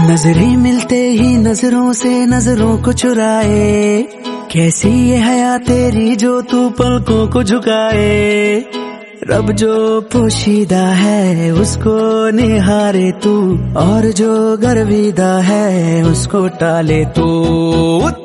नजरें मिलते ही नजरों से नजरों को चुराए, कैसी ये हया तेरी जो तू पलकों को झुकाए। रब जो पोशीदा है उसको निहारे तू, और जो गर्विदा है उसको टाले तू।